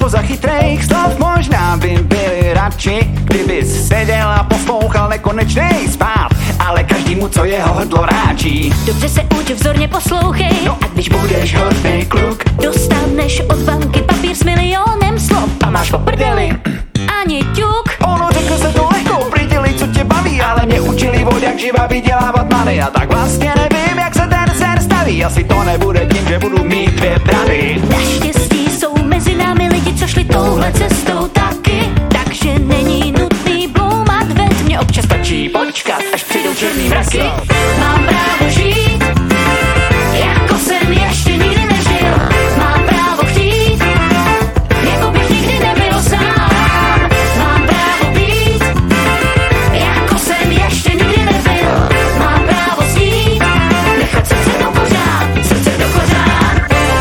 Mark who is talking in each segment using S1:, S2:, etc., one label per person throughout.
S1: spoza chytrejch slov, možná by byli radši, kdybys seděl a poslouchal nekonečný spát, ale každému, co jeho hrdlo ráčí.
S2: Dobře se uč, vzorně poslouchej,
S1: No a když budeš hodnej kluk,
S2: dostaneš od banky papír s milionem slov
S1: a máš po prdeli
S2: ani ťuk.
S1: Ono řekl se to lehko, přiděli, co tě baví, ale mě učili od jak živa vydělávat money a tak vlastně nevím, jak se ten sen staví. Asi to nebude tím, že budu mít 2 brady.
S2: Naštěstí jsou mezi námi lidi, co šli touhle cestou taky, takže není nutný bloumat, veď mě občas
S1: Stačí počkat, až přijdou černý mraky.
S2: mám právo žít, jako jsem ještě nikdy nežil. Mám právo chtít, jako bych nikdy nebyl sám. Mám právo být, jako jsem ještě nikdy nebyl. Mám právo snít, nechat srdce do kořán, srdce do kořán.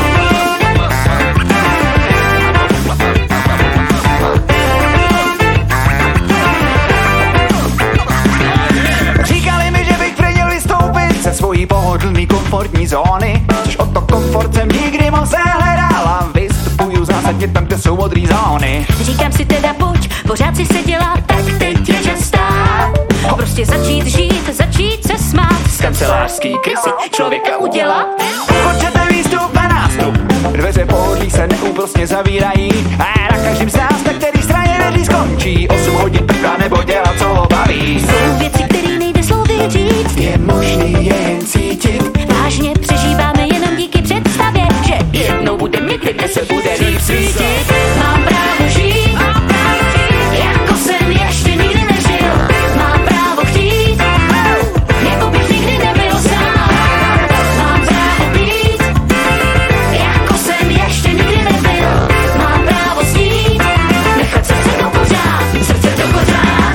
S1: Říkali mi, že bych měl vystoupit ze svojí pohodlný komfortní zóny, což o to komfort jsem nikdy moc nehledal a vystupuju zásadně tam, kde jsou modrý zóny.
S2: Říkám si teda pojď, pořád si se dělá, tak teď je čas stát. Prostě začít žít, začít se smát.
S1: Z kancelářský krysy člověka
S2: udělat.
S1: Ukončete výstup na nástup, dveře pohodlí se neúprosně zavírají a na každém z nás, na který straně neží skončí 8 hodin pekla nebo dělat, co ho baví.
S2: Jsou věci, které nejde slovy říct,
S1: Je možný je jen cítit,
S2: vážně přežíváme jenom díky představě, že jednou budem někde, kde se bude líp svítit. Mám právo žít, jako jsem ještě nikdy nežil. Mám právo chtít, jako bych nikdy nebyl sám. Mám právo být, jako jsem ještě nikdy nebyl. Mám právo snít, nechat srdce do kořán, srdce do kořán.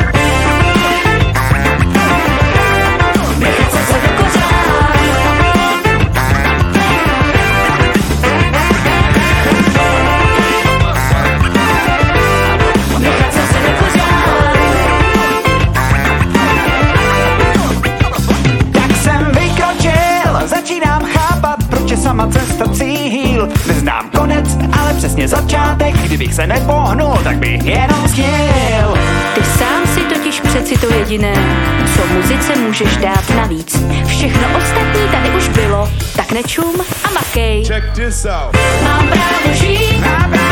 S2: Nechat srdce do kořán. Nechat srdce do kořán.
S1: tak jsem vykročil, začínám chápat, proč je sama cesta cíl. Neznám konec, ale přesně začátek, kdybych se nepohnul, tak bych jenom chtěl.
S2: Ty sám si totiž přeci to jediné, co muzice můžeš dát navíc. Všechno ostatní tady už bylo, tak nečum a makej.
S3: Check this out.
S2: Mám právo žít,